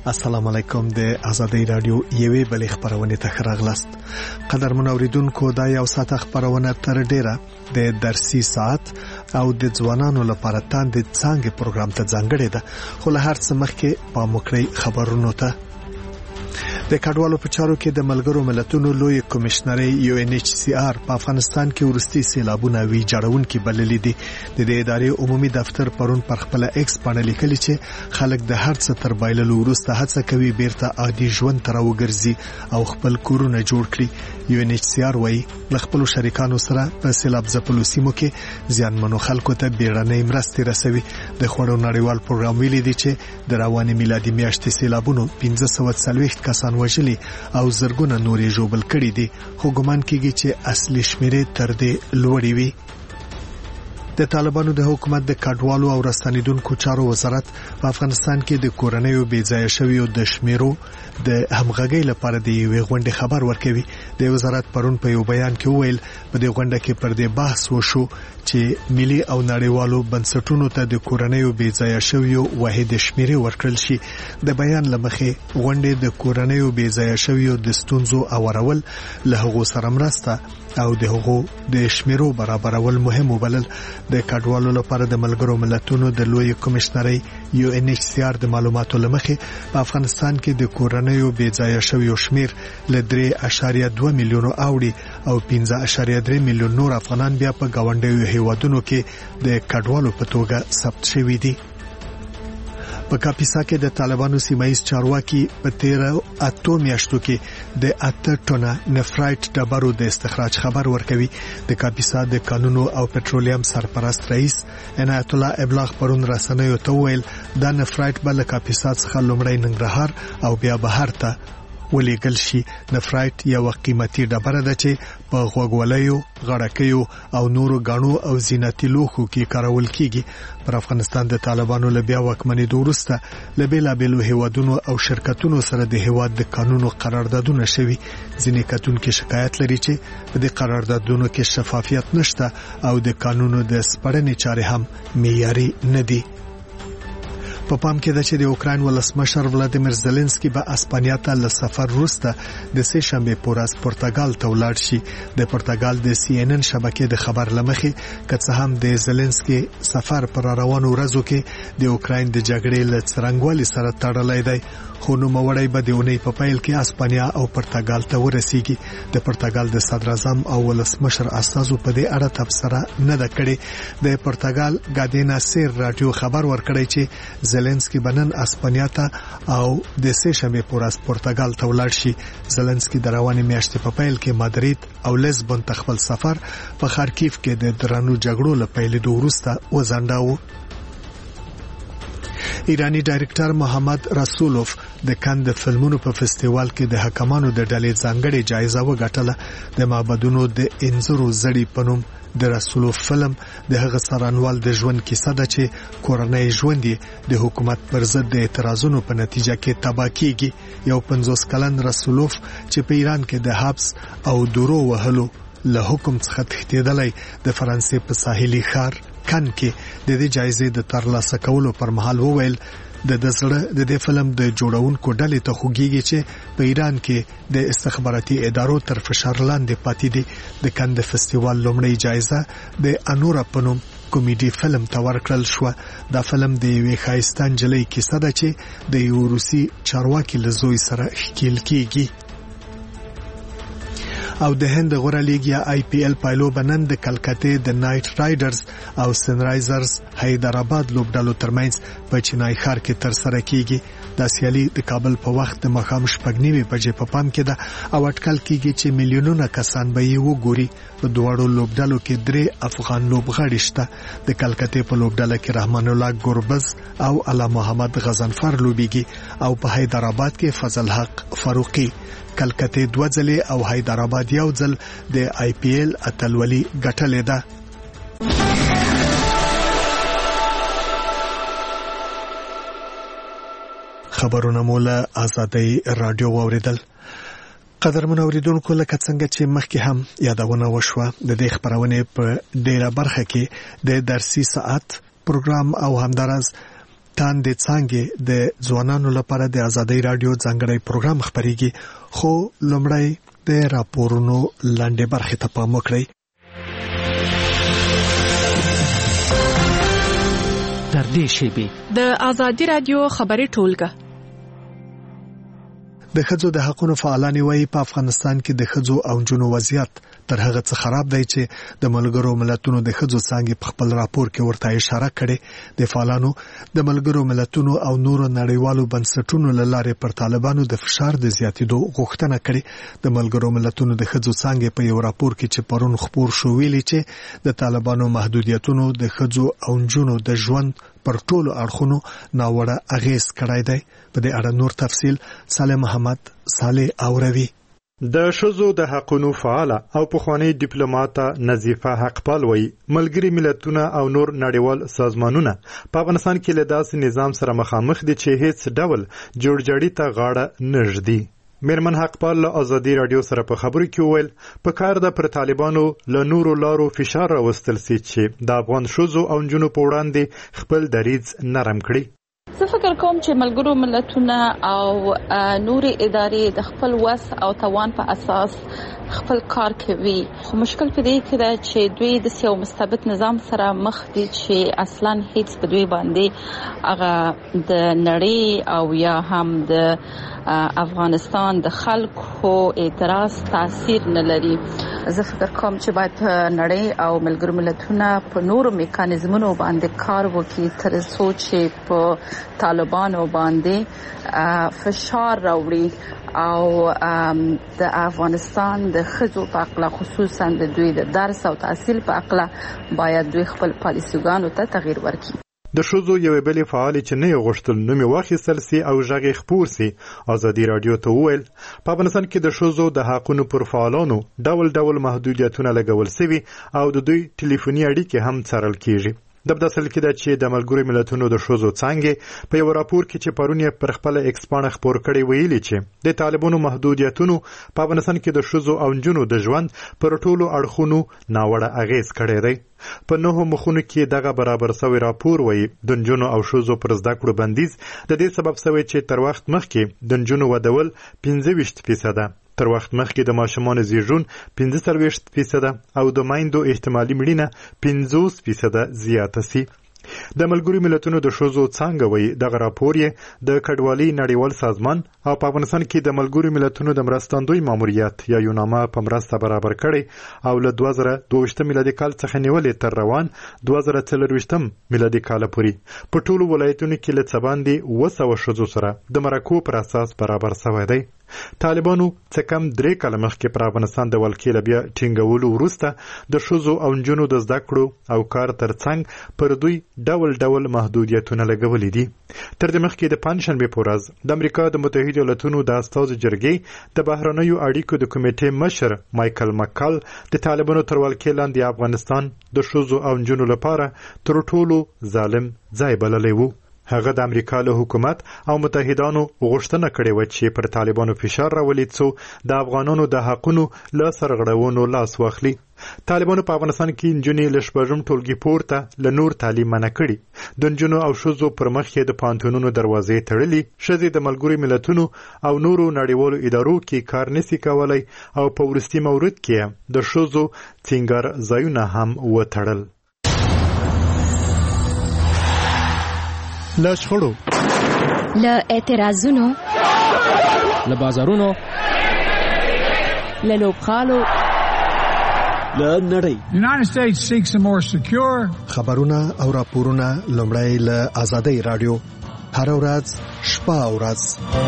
السلام علیکم د آزادۍ رادیو یوې بلې خبرونه ته راغلاست. قدرمن اوریدونکو دا یو ساعت خبرونه تر ډیره د درسي ساعت او د ځوانانو لپاره تاند څنګه پروګرام ته ځانګړی ده، خو له هر څه مخکې په مکړی خبرونو ته د کډوالو په چارو کې د ملګرو ملتونو لوی کمشنري UNHCR په افغانستان کې ورستي سیلابونه وی جوړون کې بللې دي. د دې ادارې عمومي دفتر پرون پر خپل ایکس باندې لیکلي چې خلک د هر څه تر بایللو وروسته هڅه کوي بیرته عادي ژوند ته راوګرځي او خپل کورونه جوړ کړي. UNHCR وايي د خپل شریکانو سره په سیلاب ځپلو سیمو کې ځانمنو خلکو ته بیړنۍ مرستې رسوي. د خوړو نړیوال پروګرام ویلي دی چې د رواني میلادي میاشتې سیلابونو 1540 کسان وژلي او زرګونه نورې ژوبل کړي دي، خو ګمان کیږي چې اصلي شمیرې تر دې لوړې وي. د طالبانو د حکومت د کډوالو او راستنیدونکو چارو وزارت په افغانستان کې د کورنیو بېځایه شویو د شمیرو د همغږۍ لپاره د یوې غونډې خبر ورکوي. د وزارت پرون په یو بیان کې وویل په دې غونډه کې پر دې بحث وشو چې ملي او نړیوالو بنسټونو ته د کورنیو بېځایه شویو واحد شمیرې ورکړل شي. د بیان لمخې غونډې د کورنیو بېځایه شویو د ستونزو اورول، له هغو سره مرسته او د هغو د شمیرو برابرول مهم وبلل. د کډوالو لپاره د ملګرو ملتونو د لوی کمشنري UNHCR د معلوماتو لمخې په افغانستان کې د کورنیو بېځایه شویو شمیر له 3.2 میلیونو اوړي او 15.3 میلیون نور افغانان بیا په گاونډیو هیوادونو کې د کډوالو په توګه ثبت شوي دي. په کاپیسا کې د طالبانو سیمایي چارواکي په 13 میاشتو کې د 8 ټنه نفرایټ ډبرو د استخراج خبر ورکوي. د کاپیسا د قانونو او پټرولیم سرپرست رئیس عنایت الله ابلاغ پرون رسنیو ته ویل دا نفرایټ بل کاپیسا څخه لومړی ننګرهار او بیا بهر ته ولېګل شي. نفرایټ یو قیمتي ډبره ده چې په غوګولیو، غړکیو او نورو غاڼو او زینتي لوښو کې کارول کیږي. پر افغانستان د طالبانو له بیا واکمنۍ وروسته له بیلابیلو هیوادونو او شرکتونو سره د هیواد د قانونو قراردادونه شوي. ځینې کتونکو شکایت لري چې په دې قراردادونو کې شفافیت نشته او د قانونو د سپړنې چارې هم معیاري نه دي. په پام کې ده چې د اوکراین ولسمشر ولادیمیر زيلنسکي به اسپانیا ته له سفر وروسته د سه شنبه پورز پرتګال ته ولاړ شي. د پرتګال د CNN شبکې د خبر لمخې کڅ هم د زيلنسکي سفر پر روانو ورځو کې د اوکراین د جګړې له څرنګوالي سره تړلی دی، خو نو موړی به د اونۍ په پیل کې اسپانیا او پرتګال ته ورسیږي. د پرتګال د صدر اعظم او ولسمشر استازو په دې اړه تبصره نه ده کړې. د پرتګال ګادینا سیر رادیو خبر ورکړی چې زيلنسکي بنن اسپانیا ته او د سه شنبه پورز پرتګال ته ولاړ شي. زيلنسکي د رواني میاشتې په پیل کې مادرید او لیسبون ته خپل سفر په خارکیف کې د درنو جګړو له پیلېدو وروسته وځنډاوه. ایرانی ډایرکټر محمد رسولوف د کان د فلمونو په فستیوال کې د حکمانو د ډلې ځانګړې جایزه وګټله. د معبدونو د انځورو زړی پنوم د رسولوف فلم د هغه سرانوال د ژوند کیسه ده چې کورنۍ ژوند د حکومت پر ضد د اعتراضونو په نتیجه کې تباه کیږي. یو 50 کلن رسولوف چې په ایران کې د حبس او درو وهلو له حکم څخه تښتېدلی د فرانسې په ساحلي ښار کان کې د دې جایزې د ترلاسه کولو پر مهال وویل د دې فلم د جوړونکو ډلې ته خوږیږي چې په ایران کې د استخباراتي ادارو تر فشار لاندې پاتې دي. د کان د فستیوال لومړی جایزه د انورا پنوم کمیډي فلم ته ورکړل شو. دا فلم د یوې ښایسته نجلۍ کیسه ده چې د یو روسي چارواکي له زوی سره ښکیل کیږي. او د هند غوړه لیګ یا IPL پایلو بنن د کلکته د نایټ رایډرز او سنرایزرز حیدرآباد لوبډالو ترمنځ په چنای ښار کې تر سره کیږي. د سیالي د کابل په وخت د مخام شپږنیمه بجې په پام کې ده او اټکل کیږي چې میلیونونه کسان به یې وګوري. په دوړو لوبډالو کې 3 افغان لوبغاړي شته. د کلکته په لوبډاله کې رحمان الله ګوربز او اعلی محمد غزنفر لوبيږي او په حیدرآباد کې فضل حق فاروقي. کلکته 2 ځله او حیدرآباد یو ځل د IPL اتلولي ګټلې ده. خبرونه مولا آزادۍ رادیو اوریدل. قدرمن اوریدونکو لکه څنګه چې مخکې هم یادونه وشوه د دې خبرونه په ډیره برخه کې د درسي ساعت پروګرام او همدارس تاندې څانګې د ځوانانو لپاره د ازادۍ رادیو ځانګړی پروګرام خبريږي خو لومړی د راپورونو لاندې برخې ته پام وکړئ. در دې شیبې د ازادۍ رادیو خبري ټولګه د ښځو د حقوقو فعالان وایي په افغانستان کې د ښځو او نجونو وضعیت تر هغه څه خراب دی چې د ملګرو ملتونو د ښځو څانګې په خپل راپور کې ورته اشاره کړې. د فعالانو د ملګرو ملتونو او نورو نړیوالو بنسټونو له لارې پر طالبانو د فشار د زیاتېدو غوښتنه کړې. د ملګرو ملتونو د ښځو څانګې په یو راپور کې چې پرون خپور شو ویلي چې د طالبانو محدودیتونو د ښځو او نجونو د ژوند پر ټولو اړخونو ناوړه اغیز کړی دی. په دې اړه نور تفصیل صالح محمد صالح اوروي. د ښځو د حقوقو فعال او پخوانی ډیپلوماټ نظیفه حقپال وایي ملګری ملتونه او نور نړیوال سازمانونه په افغانستان کې له داسې نظام سره مخامخ دي چې هیڅ ډول جوړجاړي ته غاړه نه ږدي. میرمن حقپال له ازادي رادیو سره په خبرو کې وویل په کار د پر طالبانو له نورو لارو فشار راوستل سي چې د افغان ښځو او نجونو په وړاندې خپل دریځ نرم کړي. زه فکر کوم چې ملګرو ملتونه او نوري ادارې د خپل وس او توان په اساس خپل کار کوي خو مشکل په دې کې دا چې دوی د سیاو مستبد نظام سره مخ دي چې اصلا هیڅ په دوی باندې هغه د نړۍ او یا هم د افغانستان د خلکو اعتراض تاثیر نه لري. زه فکر کوم چې باید نړۍ او ملګرو ملتونه په نورو میکانیزمونو باندې کار وکړي تر څو چې په طالبانو باندې فشار راوړي او د افغانستان د ښځو په اړه خصوصا د دوی د درس او تحصیل په اړه باید دوی خپل پالیسیګانو ته تغییر ورکړي. د ښځو یوې بلې فعالې چې نه یې غوښتل نوم یې واخیستل سي او غږ یې خپور سي ازادي رادیو ته وویل په افغانستان کې د ښځو د حقوقو پر فعالانو ډول ډول محدودیتونه لګول سوي او د دوی ټلیفوني اړیکې هم څارل کیږي. د بداسل کې دا چې د ملګرو ملتونو د ښځو څانګې په یو راپور کې چې پرون یې پر خپل ایکس پاڼه خپور کړی ویلي چې د طالبانو محدودیتونو په افغانستان کې د ښځو او نجونو د ژوند پر ټولو اړخونو ناوړه اغیز کړی دی. په نوو مخونو کې دغه برابر سوی راپور وایي د نجونو او ښځو پر زده کړو بندیز د دې سبب سوی چې تر وخت مخکې د نجونو ودول 25%، تر وخت مخکې د ماشومانو زیږون 45% او د میندو احتمالي مړینه 50% زیاته سي. د ملګرو ملتونو د ښځو څانګه وایي دغه راپور یې د کډوالۍ نړیوال سازمان او په افغانستان کې د ملګرو ملتونو د مرستندوی ماموریت یا یوناما په مرسته برابر کړي او له 2022 میلادي کال څخه نیولې تر روان 2024 میلادي کال پورې په ټولو ولایتونو کې له څه باندې 200 ښځو سره د مرکو پر اساس برابر شوی دی. طالبانو څه کم 3 کال مخکې پر افغانستان د ولکې بیا ټینګولو وروسته د ښځو او نجونو د زده کړو او کار ترڅنګ پر دوی ډول ډول محدودیتونه لګولې دي. تر دې مخکې د پنځشنبه په ورځ د امریکا د متحده ایالاتونو د استازو جرګې د بهرنیو اړیکو د کمیټې مشر مایکل مکال د طالبانو تر ولکې لاندې افغانستان د ښځو او نجونو لپاره تر ټولو ظالم ځای بللی و. هغه د امریکا له حکومت او متحدانو غوښتنه کړې و چې پر طالبانو فشار راولي څو د افغانانو د حقونو له سرغړونو لاس واخلي. طالبانو په افغانستان کې نجونې له شپږم ټولګي پورته له نور تعلیم منع کړي. د نجونو او ښځو پر مخ یې د پوهنتونونو دروازې تړلي. ښځې د ملګرو ملتونو او نورو نړیوالو ادارو کې کار نشي کولی او په وروستي مورد کې د ښځو څنګه ځایونه هم وتړل. له شخړو، له اعتراضونو، له بازارونو، له لوبغالو، له نړۍ. United States seeks a more secure. خبرونه او راپورونه لومړی له ازادۍ رادیو هر ورځ شپه او ورځ.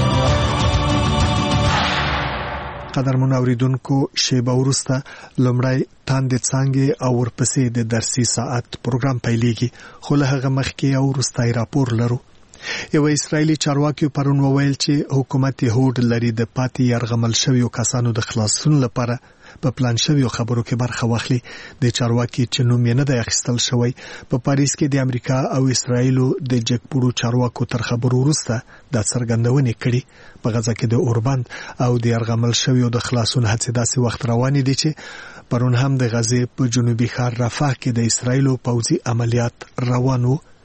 قدرمن اوریدونکو شیبه وروسته لومړی تاندې څانګې او ورپسې د درسي ساعت پروګرام پیلېږي خو له هغه مخکې او وروستای راپور لرو. یو اسرایلی چارواکي پرون وویل چې حکومت هوډ لري د پاتې يرغمل شویو کسانو د خلاصون لپاره په پلان شویو خبرو کې برخه واخلي. د چارواکي چې نوم یې نه دی اخیستل شوی په پاریس کې د امریکا او اسرایل د جګپوړو چارواکو تر خبرو وروسته د څرګندونې کړي. په غزا کې د اوربند او د يرغمل شویو د خلاصون هڅې داسې وخت روان دي چې پرون هم د غزې په جنوبي ښار رفح کې د اسرایل پوځي عملیات روانو.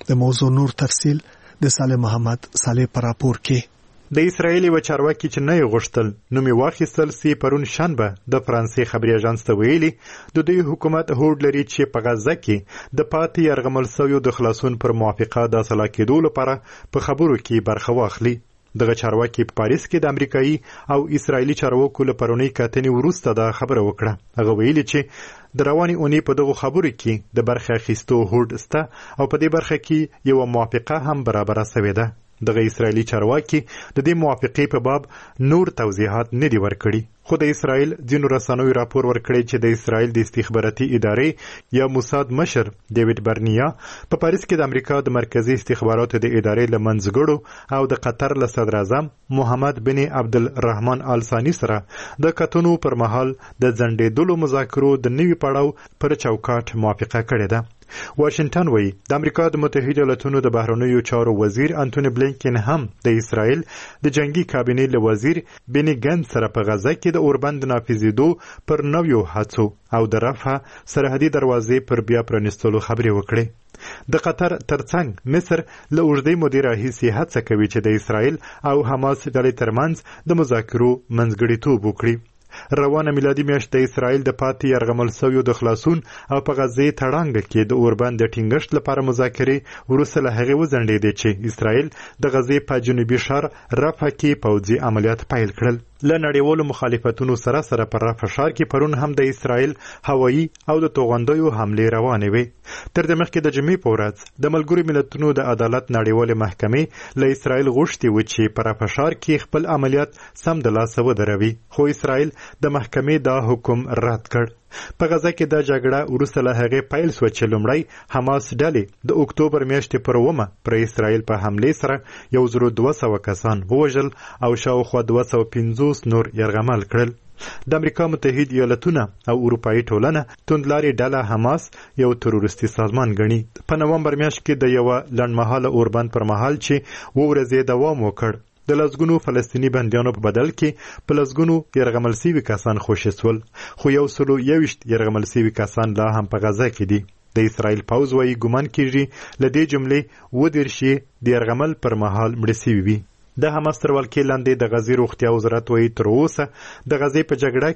د موضوع نور تفصيل د صالح محمد صالح پر راپور کې. د اسرایل و چارواکي چې نه غوښتل نو می واخیستل سي پرون شنبه د فرانسې خبري اژانس ته ویلي د دوی حکومت هوډ لري چې په غزه کې د پاتې يرغمل سویو د خلاصون پر موافقه د اصل کېدو لپاره په خبرو کې برخه واخلي. دغه چارواکي په پاریس کې د امریکایي او اسرایلی چارواکو له پرونی کتنې وروسته دا خبره وکړه. هغه ویلي چې د رواني اونۍ په دغه خبرو کې د برخه اخیستو هوډ سته او په دې برخه کې یو موافقه هم برابره شوې ده. دغه اسرایلی چارواکي د دې موافقې په باب نور توضیحات نه دي ورکړي. خو د اسرایل ځینو رسنیو راپور ورکړی چې د اسرایل د استخباراتي ادارې یا موساد مشر ډیوډ برنیا په پاریس کې د امریکا د مرکزی استخباراتو د ادارې له منځګړو او د قطر له صدر اعظم محمد بن عبدالرحمن آل ثاني سره د کتنو پر مهال د ځنډېدلو مذاکرو د نوي پړاو پر چوکاټ موافقه کړې ده. واشنگټن وایي د امریکا د متحده ایالاتونو د بهرنیو چارو وزیر انټونی بلینکن هم د اسرایل د جنگي کابینې له وزیر بني ګنز سره په غزه کې د اوربند نافذېدو پر نویو هڅو او د رفح سرحدي دروازې پر بیا پرانیستلو خبرې وکړې. د قطر ترڅنګ مصر له اوږدې مودې راهیسې هڅه کوي چې د اسرایل او حماس ډلې ترمنځ د مذاکرو منځګړیتوب وکړي. روانه میلادي میاشت د اسرایل د پاتې يرغمل سویو د خلاصون او په غزه تړانګ کې د اوربند د ټینګښت لپاره مذاکرې وروسته له هغه وزندېدې چې اسرایل د غزه په جنوبي شهر رفح کې پوځي عملیات پیل کړل. له نړیوالو مخالفتونو سره په رفح ښار کې پرون هم د اسرایل هوایي او د توغندیو حملې روانې وې. تر دې مخکې د جمعې په ورځ د ملګرو ملتونو د عدالت نړیوالې محکمې له اسرایل غوښتي و چې په رفح ښار کې خپل عملیات سم د لاسه ودروي، خو اسرایل د محکمې دا حکم رد کړ. په غزه کې د جګړه وروسته له هغې پیل شوه چې لومړی حماس ډلې د اکتوبر میاشتې پر 9 پر اسرایل په حملې سره 1200 کسان ووژل او شاوخوا 250 نور یرغمل کړل. د امریکا متحده ایالاتونه او اروپایي ټولنه توندلاري ډله حماس یو تروریستي سازمان ګڼي. په نومبر میاشت کې د یو لنډمهاله اوربند پر مهال چې 2 ورځې دوام وکړ د لسګونو فلسطینی بندیانو په بدل کې په لسګونو يرغمل سوي کسان خوشي سول، خو 121 يرغمل سوي کسان لا هم په غزه کې دي. د اسرایل پوځ وايي ګمان کیږي لدې جملې ودرشي د يرغمل پر مهال مړ سوي وي. د حماس تر ولکې لاندې د غزې روغتیا وزارت وايي تر اوسه د غزې په جګړه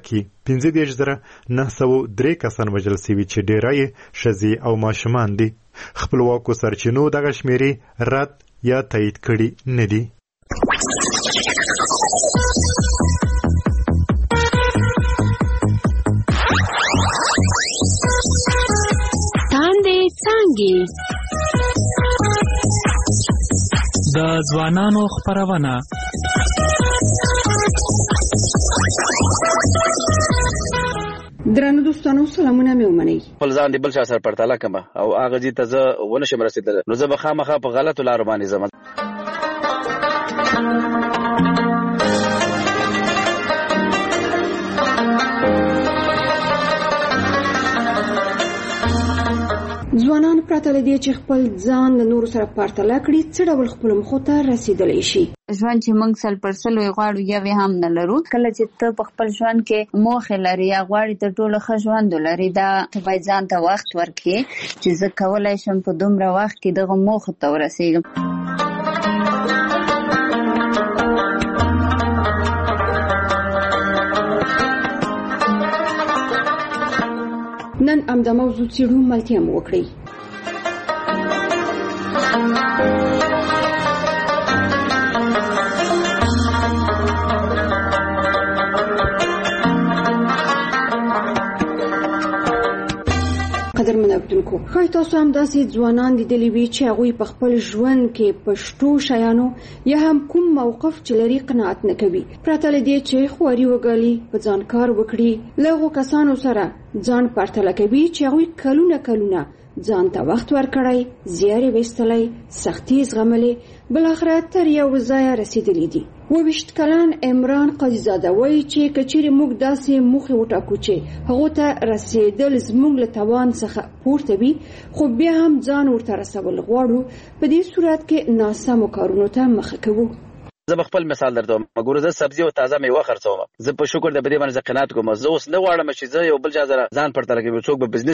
کې 15,903 کسان وژل سوي چې ډېری یې ښځې او ماشومان دي. خپلواکو سرچینو دغه شمیرې رد یا تایید کړي نه دي. تاندې څانګې د ځوانانو خپرونه. درنو دوستانو سلامونه مې ومنئ. خپل ځان دی بل چا سره پرتله کما او هغه دې ته زه ونشم رسیدل نو زه به خامخا په غلطو لارو باندې ځم. ځوانان پرته له دې چې خپل ځان له نورو سره پرتله کړي څه ډول خپل مخو ته رسیدلی شي. ژوند چې موږ 100% غواړو یا به هم نه لرو. کله چې ته په خپل ژوند کې موخه لري یا غواړې تر ټولو ښه ژوند ولرې، دا ته باید ځان ته وخت ورکړې چې زه کولی شم په دومره وخت کې دغه موخو ته ورسېږم. نن همدا موضوع څېړو، ملتیا مو وکړئ. قدرمن اوریدونکو، ښایي تاسو هم داسې ځوانان لیدلي وي چې هغوی په خپل ژوند کې په شتو شیانو یا هم کوم موقف چې لري قناعت نه کوي، پرته له دې چې خواري وګالي، په ځان کار وکړي، له هغو کسانو سره ځان پرتله کوي چې هغوی کلونه ځان ته وخت ورکړی، زیارې ویستلی، سختي زغملې، بالاخره تر یو ځایه رسېدلي دي. 22 کلن عمران قاضیزاده وایي چې که چیرې موږ داسې موخې وټاکو چې هغو ته رسېدل زموږ له توان څخه پورته وي، خو بیا هم ځان ورته رسول غواړو، په دې صورت کې ناسمو کارونو ته مخه کوو. زه خپل مثال درته مګور زه سبزی او تازه میوه خرڅوم. زه په شکر د بری باندې قناعت کوم. زه اوس نه غواړم چې زه یو بل ځای ځان پرتله کوم څوک به بزنس